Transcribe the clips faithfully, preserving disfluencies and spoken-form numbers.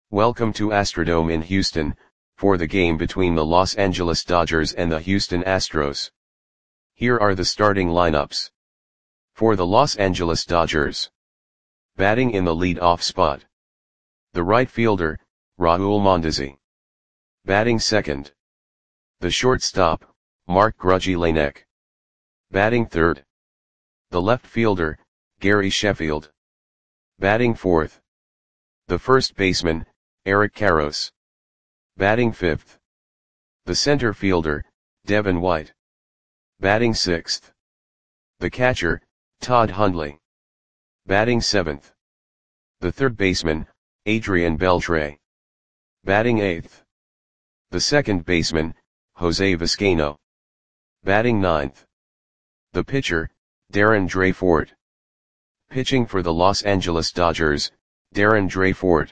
Welcome to Astrodome in Houston, for the game between the Los Angeles Dodgers and the Houston Astros. Here are the starting lineups. For the Los Angeles Dodgers. Batting in the lead-off spot. The right fielder, Raul Mondesi. Batting second. The shortstop, Mark Grudzielanek. Batting third. The left fielder, Gary Sheffield. Batting fourth. The first baseman, Eric Karros. Batting fifth. The center fielder, Devin White. Batting sixth. The catcher, Todd Hundley. Batting seventh. The third baseman, Adrian Beltre. Batting eighth. The second baseman, Jose Vizcaino. Batting ninth. The pitcher, Darren Dreyfort. Pitching for the Los Angeles Dodgers, Darren Dreyfort.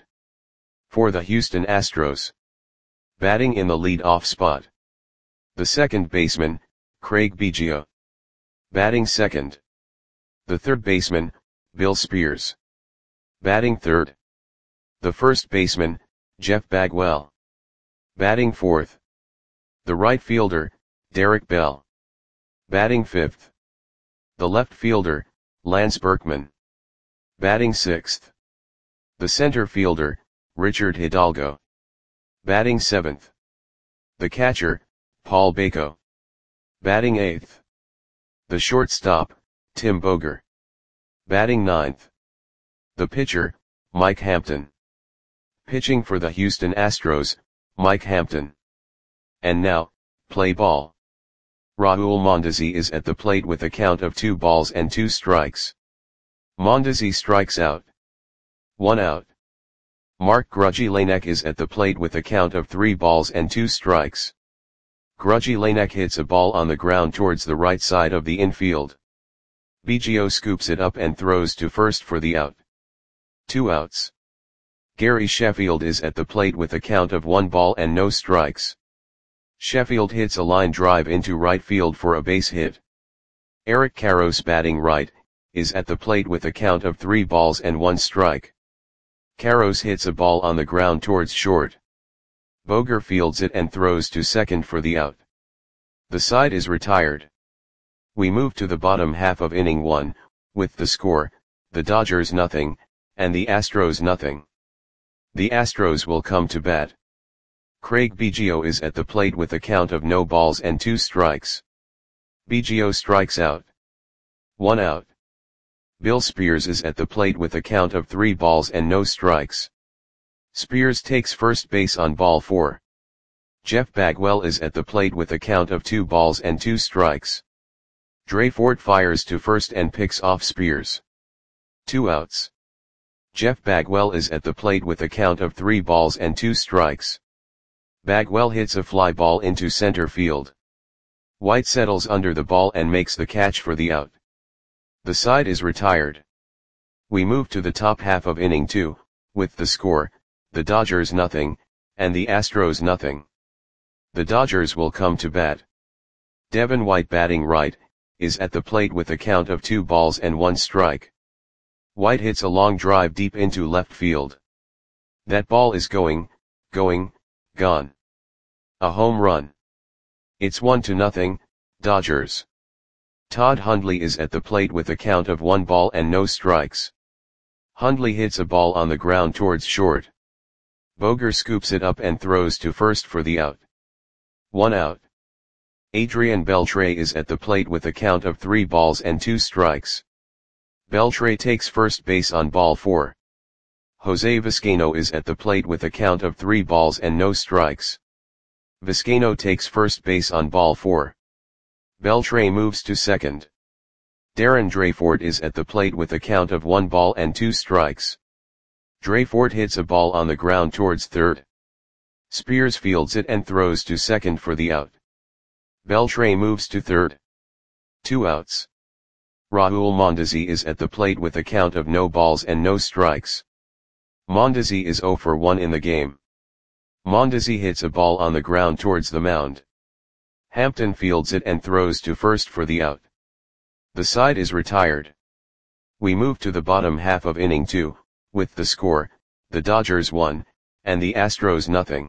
For the Houston Astros. Batting in the lead-off spot. The second baseman, Craig Biggio. Batting second. The third baseman, Bill Spears. Batting third. The first baseman, Jeff Bagwell. Batting fourth. The right fielder, Derek Bell. Batting fifth. The left fielder, Lance Berkman. Batting sixth. The center fielder, Richard Hidalgo. Batting seventh. The catcher, Paul Bako. Batting eighth. The shortstop, Tim Boger. Batting ninth. The pitcher, Mike Hampton. Pitching for the Houston Astros, Mike Hampton. And now, play ball. Raul Mondesi is at the plate with a count of two balls and two strikes. Mondesi strikes out. One out. Mark Grudzielanek is at the plate with a count of three balls and two strikes. Grudzielanek hits a ball on the ground towards the right side of the infield. Biggio scoops it up and throws to first for the out. Two outs. Gary Sheffield is at the plate with a count of one ball and no strikes. Sheffield hits a line drive into right field for a base hit. Eric Karros, batting right, is at the plate with a count of three balls and one strike. Karros hits a ball on the ground towards short. Boger fields it and throws to second for the out. The side is retired. We move to the bottom half of inning one, with the score, the Dodgers nothing, and the Astros nothing. The Astros will come to bat. Craig Biggio is at the plate with a count of no balls and two strikes. Biggio strikes out. One out. Bill Spears is at the plate with a count of three balls and no strikes. Spears takes first base on ball four. Jeff Bagwell is at the plate with a count of two balls and two strikes. Dreyfort fires to first and picks off Spears. Two outs. Jeff Bagwell is at the plate with a count of three balls and two strikes. Bagwell hits a fly ball into center field. White settles under the ball and makes the catch for the out. The side is retired. We move to the top half of inning two, with the score, the Dodgers nothing, and the Astros nothing. The Dodgers will come to bat. Devin White, batting right, is at the plate with a count of two balls and one strike. White hits a long drive deep into left field. That ball is going, going, gone. A home run. It's one to nothing, Dodgers. Todd Hundley is at the plate with a count of one ball and no strikes. Hundley hits a ball on the ground towards short. Boger scoops it up and throws to first for the out. One out. Adrian Beltre is at the plate with a count of three balls and two strikes. Beltre takes first base on ball four. Jose Vizcaino is at the plate with a count of three balls and no strikes. Vizcaino takes first base on ball four. Beltre moves to second. Darren Dreyfort is at the plate with a count of one ball and two strikes. Dreyfort hits a ball on the ground towards third. Spears fields it and throws to second for the out. Beltre moves to third. Two outs. Raul Mondesi is at the plate with a count of no balls and no strikes. Mondesi is zero for one in the game. Mondesi hits a ball on the ground towards the mound. Hampton fields it and throws to first for the out. The side is retired. We move to the bottom half of inning two, with the score, the Dodgers one, and the Astros nothing.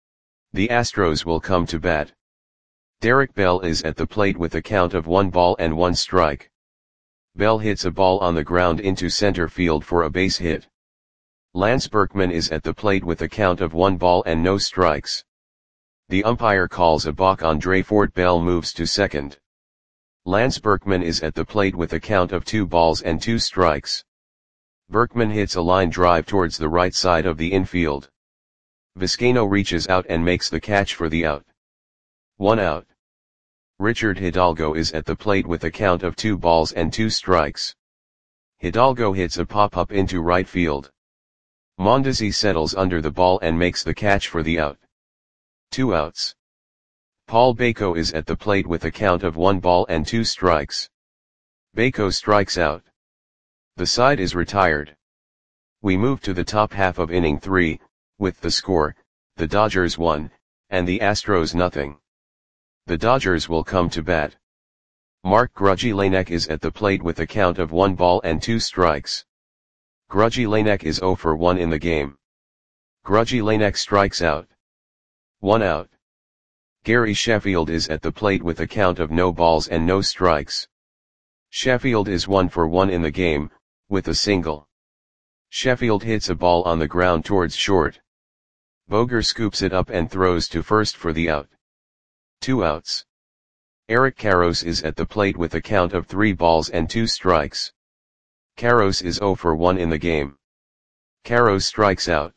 The Astros will come to bat. Derek Bell is at the plate with a count of one ball and one strike. Bell hits a ball on the ground into center field for a base hit. Lance Berkman is at the plate with a count of one ball and no strikes. The umpire calls a balk on Dreyfort. Bell moves to second. Lance Berkman is at the plate with a count of two balls and two strikes. Berkman hits a line drive towards the right side of the infield. Vizcaino reaches out and makes the catch for the out. One out. Richard Hidalgo is at the plate with a count of two balls and two strikes. Hidalgo hits a pop-up into right field. Mondesi settles under the ball and makes the catch for the out. Two outs. Paul Bako is at the plate with a count of one ball and two strikes. Bako strikes out. The side is retired. We move to the top half of inning three, with the score, the Dodgers one, and the Astros nothing. The Dodgers will come to bat. Mark Grudzielanek is at the plate with a count of one ball and two strikes. Grudzielanek is zero for one in the game. Grudzielanek strikes out. One out. Gary Sheffield is at the plate with a count of no balls and no strikes. Sheffield is one for one in the game, with a single. Sheffield hits a ball on the ground towards short. Boger scoops it up and throws to first for the out. Two outs. Eric Karros is at the plate with a count of three balls and two strikes. Karros is zero for one in the game. Karros strikes out.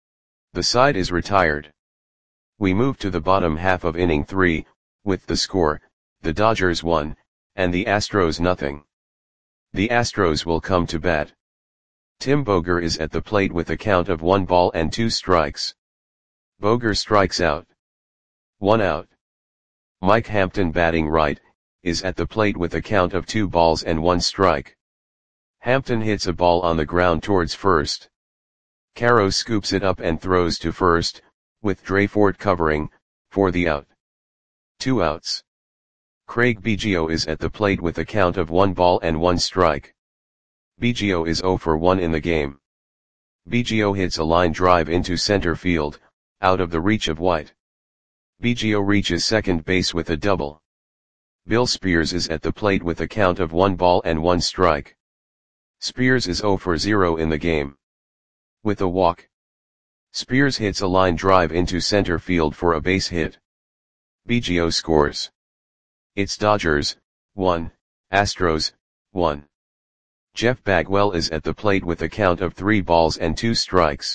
The side is retired. We move to the bottom half of inning three, with the score, the Dodgers one, and the Astros nothing. The Astros will come to bat. Tim Boger is at the plate with a count of one ball and two strikes. Boger strikes out. One out. Mike Hampton, batting right, is at the plate with a count of two balls and one strike. Hampton hits a ball on the ground towards first. Karros scoops it up and throws to first, with Dreyfort covering, for the out. Two outs. Craig Biggio is at the plate with a count of one ball and one strike. Biggio is zero for one in the game. Biggio hits a line drive into center field, out of the reach of White. Biggio reaches second base with a double. Bill Spears is at the plate with a count of one ball and one strike. Spears is zero for zero in the game. With a walk. Spears hits a line drive into center field for a base hit. Biggio scores. It's Dodgers, one, Astros, one. Jeff Bagwell is at the plate with a count of three balls and two strikes.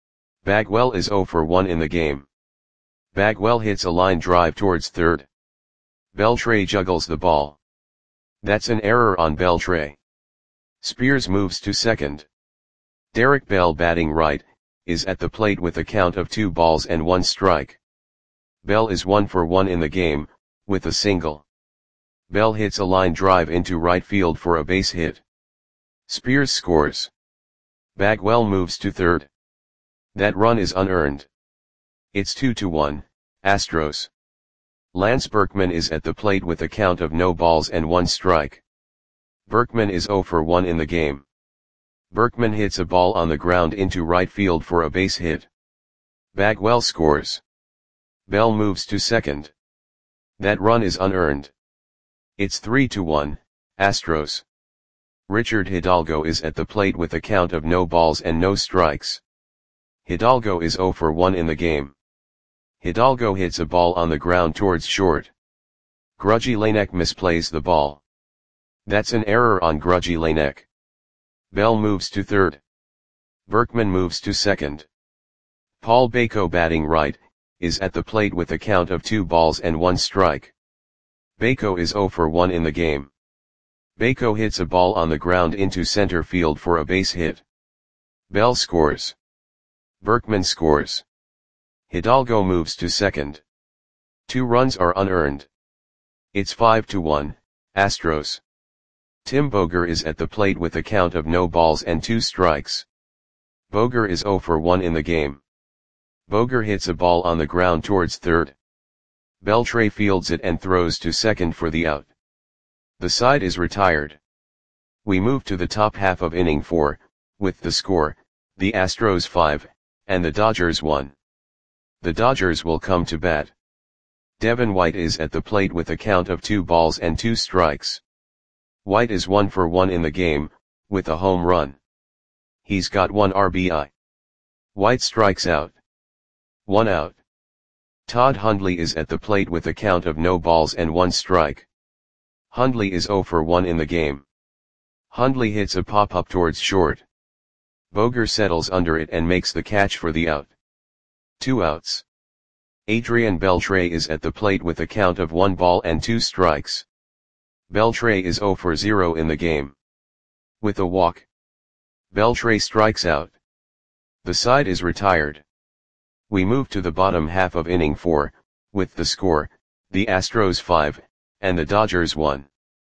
Bagwell is zero for one in the game. Bagwell hits a line drive towards third. Beltre juggles the ball. That's an error on Beltre. Spears moves to second. Derek Bell, batting right, is at the plate with a count of two balls and one strike. Bell is one for one in the game, with a single. Bell hits a line drive into right field for a base hit. Spears scores. Bagwell moves to third. That run is unearned. It's two to one, Astros. Lance Berkman is at the plate with a count of no balls and one strike. Berkman is zero for one in the game. Berkman hits a ball on the ground into right field for a base hit. Bagwell scores. Bell moves to second. That run is unearned. It's three to one, Astros. Richard Hidalgo is at the plate with a count of no balls and no strikes. Hidalgo is zero for one in the game. Hidalgo hits a ball on the ground towards short. Grudzielanek misplays the ball. That's an error on Grudzielanek. Bell moves to third. Berkman moves to second. Paul Bako, batting right, is at the plate with a count of two balls and one strike. Bako is zero for one in the game. Bako hits a ball on the ground into center field for a base hit. Bell scores. Berkman scores. Hidalgo moves to second. Two runs are unearned. It's five to one, Astros. Tim Boger is at the plate with a count of no balls and two strikes. Boger is zero for one in the game. Boger hits a ball on the ground towards third. Beltre fields it and throws to second for the out. The side is retired. We move to the top half of inning four, with the score, the Astros five, and the Dodgers one. The Dodgers will come to bat. Devin White is at the plate with a count of two balls and two strikes. White is one for one in the game, with a home run. He's got one R B I. White strikes out. One out. Todd Hundley is at the plate with a count of no balls and one strike. Hundley is zero for one in the game. Hundley hits a pop-up towards short. Boger settles under it and makes the catch for the out. Two outs. Adrian Beltre is at the plate with a count of one ball and two strikes. Beltre is zero for zero in the game. With a walk. Beltre strikes out. The side is retired. We move to the bottom half of inning four, with the score, the Astros five, and the Dodgers one.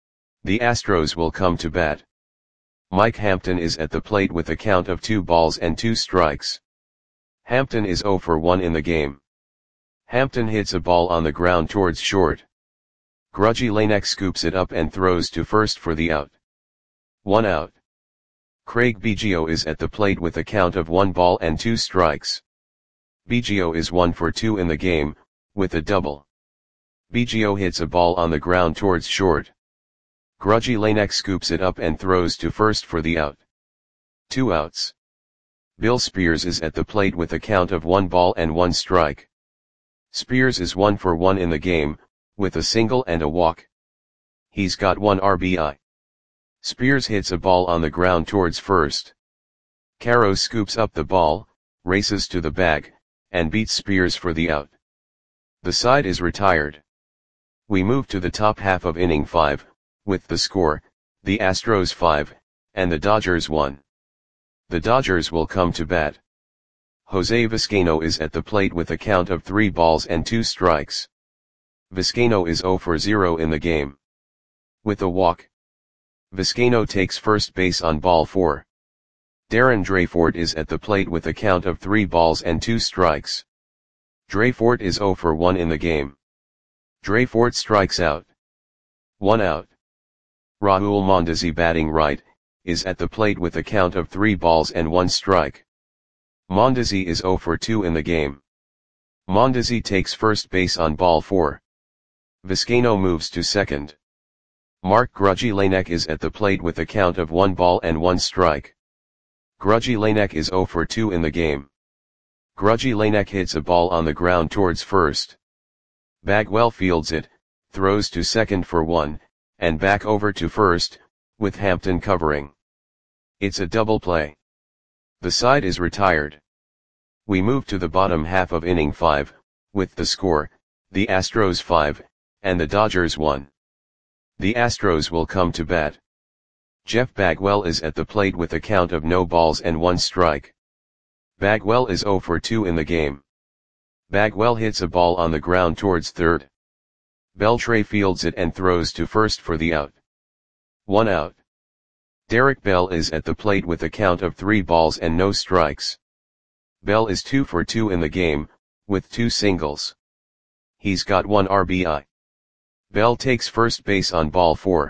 The Astros will come to bat. Mike Hampton is at the plate with a count of two balls and two strikes. Hampton is zero for one in the game. Hampton hits a ball on the ground towards short. Grudgy Lanek scoops it up and throws to first for the out. One out. Craig Biggio is at the plate with a count of one ball and two strikes. Biggio is one for two in the game, with a double. Biggio hits a ball on the ground towards short. Grudgy Lanek scoops it up and throws to first for the out. Two outs. Bill Spears is at the plate with a count of one ball and one strike. Spears is one for one in the game, with a single and a walk. He's got one R B I. Spears hits a ball on the ground towards first. Caro scoops up the ball, races to the bag, and beats Spears for the out. The side is retired. We move to the top half of inning five, with the score, the Astros five, and the Dodgers one. The Dodgers will come to bat. Jose Vizcaino is at the plate with a count of three balls and two strikes. Vizcaino is zero for zero in the game. With a walk. Vizcaino takes first base on ball four. Darren Dreyfort is at the plate with a count of three balls and two strikes. Dreyfort is zero for one in the game. Dreyfort strikes out. One out. Raul Mondesi, batting right, is at the plate with a count of three balls and one strike. Mondesi is zero for two in the game. Mondesi takes first base on ball four. Vizcaino moves to second. Mark Grudgy Lanek is at the plate with a count of one ball and one strike. Grudgy Lanek is zero for two in the game. Grudgy Lanek hits a ball on the ground towards first. Bagwell fields it, throws to second for one, and back over to first, with Hampton covering. It's a double play. The side is retired. We move to the bottom half of inning five, with the score, the Astros five, and the Dodgers one. The Astros will come to bat. Jeff Bagwell is at the plate with a count of no balls and one strike. Bagwell is zero for two in the game. Bagwell hits a ball on the ground towards third. Beltre fields it and throws to first for the out. One out. Derek Bell is at the plate with a count of three balls and no strikes. Bell is two for two in the game, with two singles. He's got one R B I. Bell takes first base on ball four.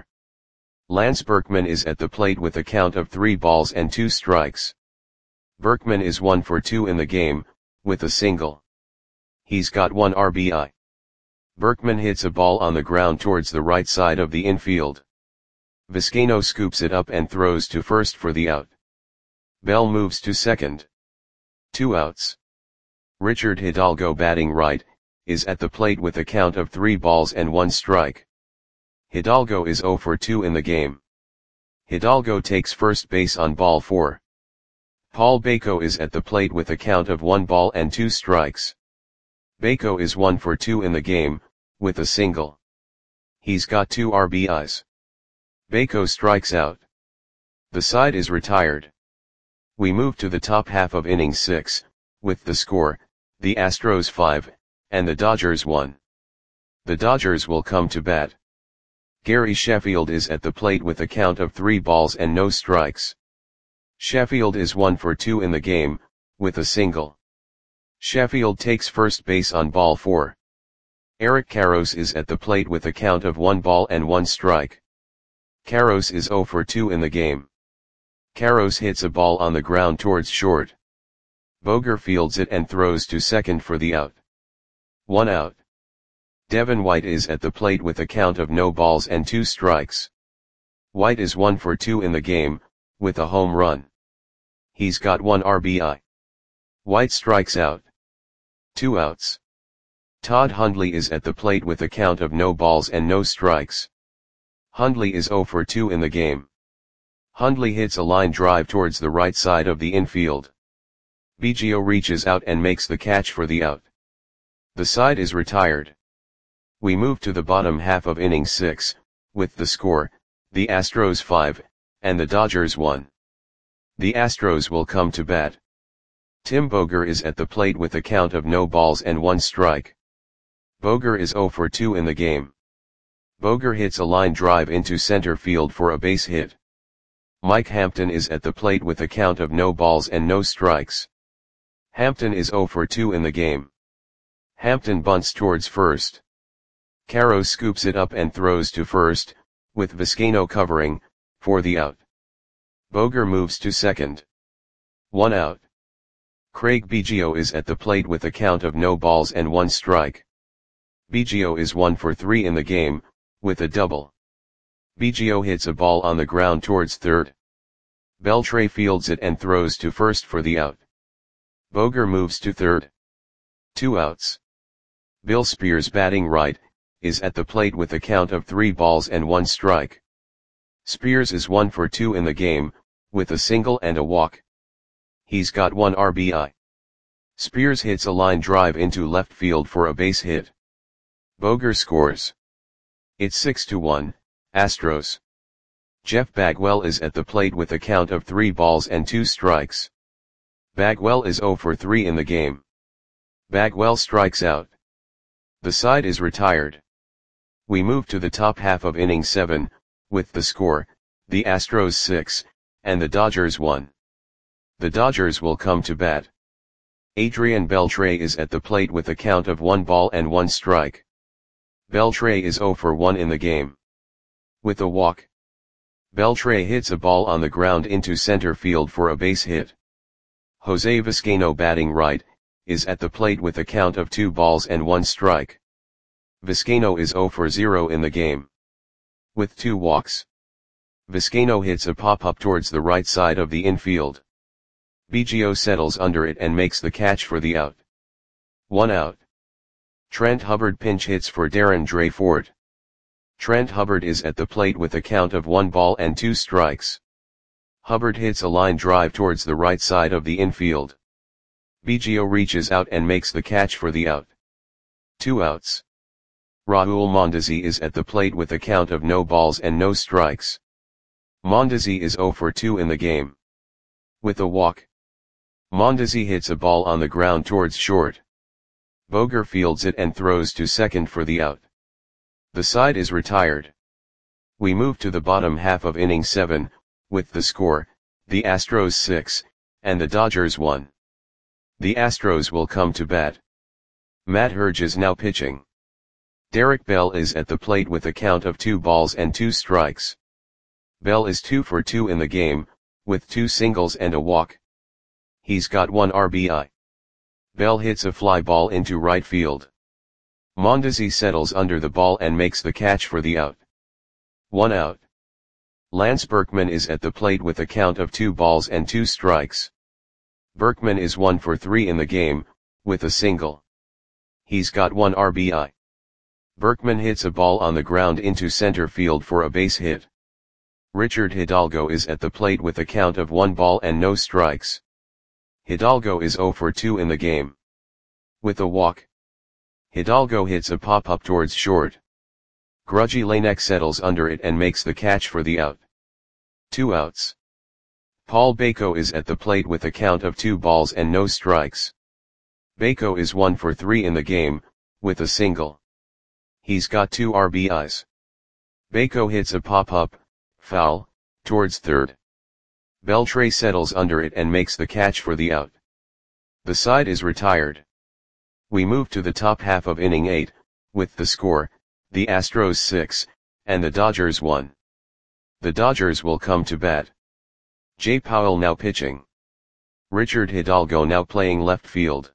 Lance Berkman is at the plate with a count of three balls and two strikes. Berkman is one for two in the game, with a single. He's got one R B I. Berkman hits a ball on the ground towards the right side of the infield. Vizcaino scoops it up and throws to first for the out. Bell moves to second. Two outs. Richard Hidalgo, batting right, is at the plate with a count of three balls and one strike. Hidalgo is zero for two in the game. Hidalgo takes first base on ball four. Paul Bako is at the plate with a count of one ball and two strikes. Bako is one for two in the game, with a single. He's got two R B Is. Bako strikes out. The side is retired. We move to the top half of inning six, with the score, the Astros five, and the Dodgers one. The Dodgers will come to bat. Gary Sheffield is at the plate with a count of three balls and no strikes. Sheffield is one for two in the game, with a single. Sheffield takes first base on ball four. Eric Karros is at the plate with a count of one ball and one strike. Karros is zero for two in the game. Karros hits a ball on the ground towards short. Boger fields it and throws to second for the out. One out. Devin White is at the plate with a count of no balls and two strikes. White is one for two in the game, with a home run. He's got one R B I. White strikes out. Two outs. Todd Hundley is at the plate with a count of no balls and no strikes. Hundley is zero for two in the game. Hundley hits a line drive towards the right side of the infield. Biggio reaches out and makes the catch for the out. The side is retired. We move to the bottom half of inning six, with the score, the Astros five, and the Dodgers one. The Astros will come to bat. Tim Boger is at the plate with a count of no balls and one strike. Boger is zero for two in the game. Boger hits a line drive into center field for a base hit. Mike Hampton is at the plate with a count of no balls and no strikes. Hampton is zero for two in the game. Hampton bunts towards first. Caro scoops it up and throws to first, with Vizcaino covering, for the out. Boger moves to second. One out. Craig Biggio is at the plate with a count of no balls and one strike. Biggio is one for three in the game, with a double. Biggio hits a ball on the ground towards third. Beltre fields it and throws to first for the out. Boger moves to third. Two outs. Bill Spears, batting right, is at the plate with a count of three balls and one strike. Spears is one for two in the game, with a single and a walk. He's got one R B I. Spears hits a line drive into left field for a base hit. Boger scores. It's six to one, Astros. Jeff Bagwell is at the plate with a count of three balls and two strikes. Bagwell is zero for three in the game. Bagwell strikes out. The side is retired. We move to the top half of inning seven, with the score, the Astros six, and the Dodgers one. The Dodgers will come to bat. Adrian Beltre is at the plate with a count of one ball and one strike. Beltre is zero for one in the game. With a walk. Beltre hits a ball on the ground into center field for a base hit. Jose Vizcaino, batting right, is at the plate with a count of two balls and one strike. Vizcaino is zero for zero in the game. With two walks. Vizcaino hits a pop-up towards the right side of the infield. Biggio settles under it and makes the catch for the out. One out. Trent Hubbard pinch hits for Darren Dreyfort. Trent Hubbard is at the plate with a count of one ball and two strikes. Hubbard hits a line drive towards the right side of the infield. Biggio reaches out and makes the catch for the out. Two outs. Raul Mondesi is at the plate with a count of no balls and no strikes. Mondesi is zero for two in the game. With a walk. Mondesi hits a ball on the ground towards short. Boger fields it and throws to second for the out. The side is retired. We move to the bottom half of inning seven, with the score, the Astros six, and the Dodgers one. The Astros will come to bat. Matt Herge is now pitching. Derek Bell is at the plate with a count of two balls and two strikes. Bell is two for two in the game, with two singles and a walk. He's got one R B I. Bell hits a fly ball into right field. Mondesi settles under the ball and makes the catch for the out. One out. Lance Berkman is at the plate with a count of two balls and two strikes. Berkman is one for three in the game, with a single. He's got one R B I. Berkman hits a ball on the ground into center field for a base hit. Richard Hidalgo is at the plate with a count of one ball and no strikes. Hidalgo is zero for two in the game. With a walk. Hidalgo hits a pop-up towards short. Grudgy Lanek settles under it and makes the catch for the out. Two outs. Paul Bako is at the plate with a count of two balls and no strikes. Bako is one for three in the game, with a single. He's got two R B Is. Bako hits a pop-up, foul, towards third. Beltre settles under it and makes the catch for the out. The side is retired. We move to the top half of inning eight, with the score, the Astros six, and the Dodgers one. The Dodgers will come to bat. Jay Powell now pitching. Richard Hidalgo now playing left field.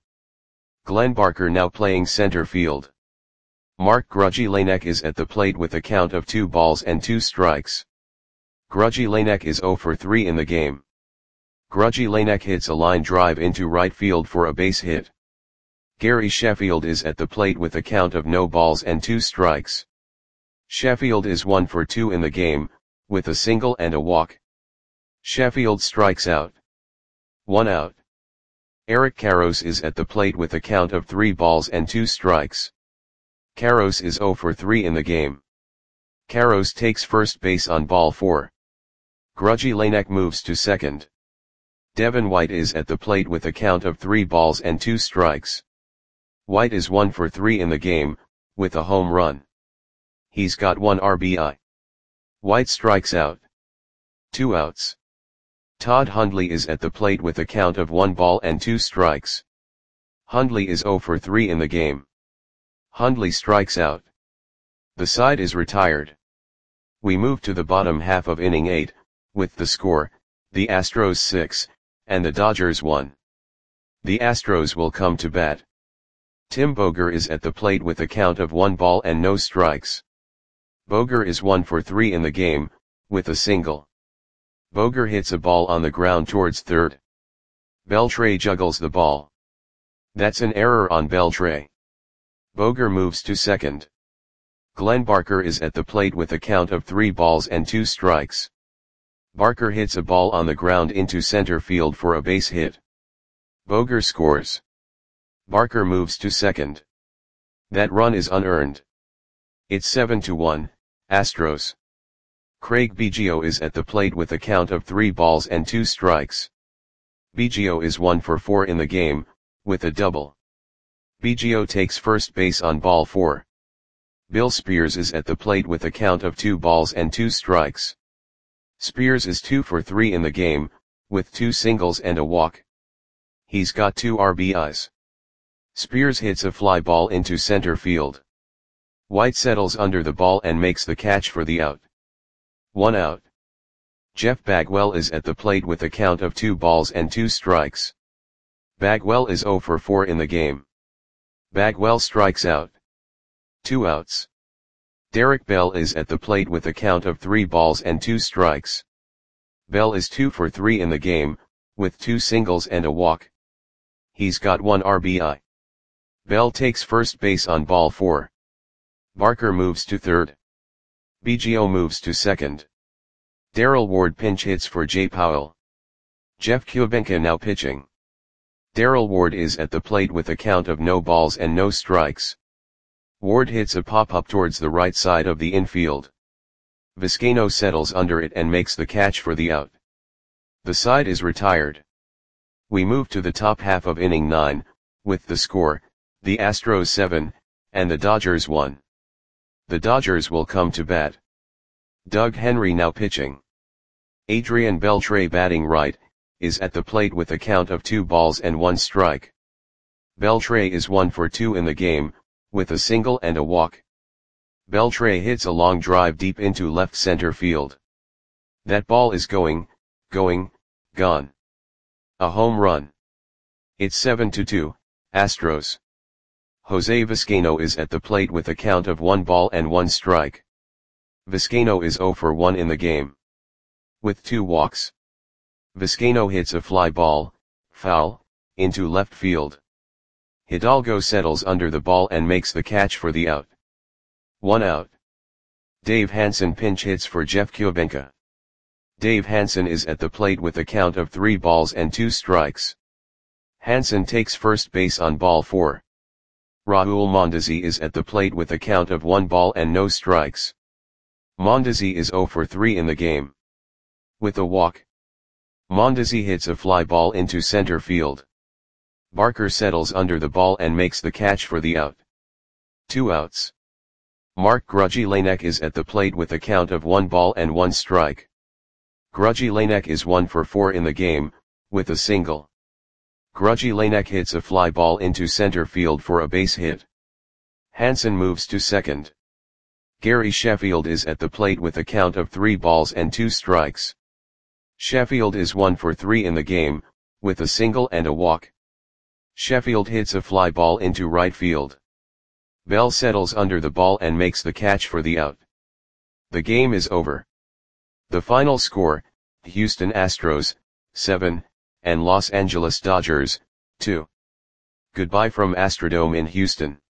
Glenn Barker now playing center field. Mark Grudgy Lanek is at the plate with a count of two balls and two strikes. Grudgy Lanek is zero for three in the game. Grudgy Lanek hits a line drive into right field for a base hit. Gary Sheffield is at the plate with a count of no balls and two strikes. Sheffield is one for two in the game, with a single and a walk. Sheffield strikes out. One out. Eric Karros is at the plate with a count of three balls and two strikes. Karros is zero for three in the game. Karros takes first base on ball four. Grudgy Lanek moves to second. Devin White is at the plate with a count of three balls and two strikes. White is one for three in the game, with a home run. He's got one R B I. White strikes out. Two outs. Todd Hundley is at the plate with a count of one ball and two strikes. Hundley is zero for three in the game. Hundley strikes out. The side is retired. We move to the bottom half of inning eight, with the score, the Astros six, and the Dodgers one. The Astros will come to bat. Tim Boger is at the plate with a count of one ball and no strikes. Boger is one for three in the game, with a single. Boger hits a ball on the ground towards third. Beltre juggles the ball. That's an error on Beltre. Boger moves to second. Glenn Barker is at the plate with a count of three balls and two strikes. Barker hits a ball on the ground into center field for a base hit. Boger scores. Barker moves to second. That run is unearned. It's seven to one, Astros. Craig Biggio is at the plate with a count of three balls and two strikes. Biggio is one for four in the game, with a double. Biggio takes first base on ball four. Bill Spears is at the plate with a count of two balls and two strikes. Spears is two for three in the game, with two singles and a walk. He's got two R B Is. Spears hits a fly ball into center field. White settles under the ball and makes the catch for the out. One out. Jeff Bagwell is at the plate with a count of two balls and two strikes. Bagwell is zero for four in the game. Bagwell strikes out. Two outs. Derek Bell is at the plate with a count of three balls and two strikes. Bell is two for three in the game, with two singles and a walk. He's got one R B I. Bell takes first base on ball four. Barker moves to third. Biggio moves to second. Darrell Ward pinch hits for Jay Powell. Jeff Kubenka now pitching. Darrell Ward is at the plate with a count of no balls and no strikes. Ward hits a pop-up towards the right side of the infield. Vizcaino settles under it and makes the catch for the out. The side is retired. We move to the top half of inning nine, with the score, the Astros seven, and the Dodgers one. The Dodgers will come to bat. Doug Henry now pitching. Adrian Beltre batting right, is at the plate with a count of two balls and one strike. Beltre is one for two in the game, with a single and a walk. Beltre hits a long drive deep into left center field. That ball is going, going, gone. A home run. It's seven to two, Astros. Jose Vizcaino is at the plate with a count of one ball and one strike. Vizcaino is zero for one in the game. With two walks. Vizcaino hits a fly ball, foul, into left field. Hidalgo settles under the ball and makes the catch for the out. One out. Dave Hansen pinch hits for Jeff Kubenka. Dave Hansen is at the plate with a count of three balls and two strikes. Hansen takes first base on ball four. Raul Mondesi is at the plate with a count of one ball and no strikes. Mondesi is zero for three in the game. With a walk. Mondesi hits a fly ball into center field. Barker settles under the ball and makes the catch for the out. Two outs. Mark Grudgy Lanek is at the plate with a count of one ball and one strike. Grudgy Lanek is one for four in the game, with a single. Grudgy Lanek hits a fly ball into center field for a base hit. Hansen moves to second. Gary Sheffield is at the plate with a count of three balls and two strikes. Sheffield is one for three in the game, with a single and a walk. Sheffield hits a fly ball into right field. Bell settles under the ball and makes the catch for the out. The game is over. The final score, Houston Astros, seven, and Los Angeles Dodgers, two. Goodbye from Astrodome in Houston.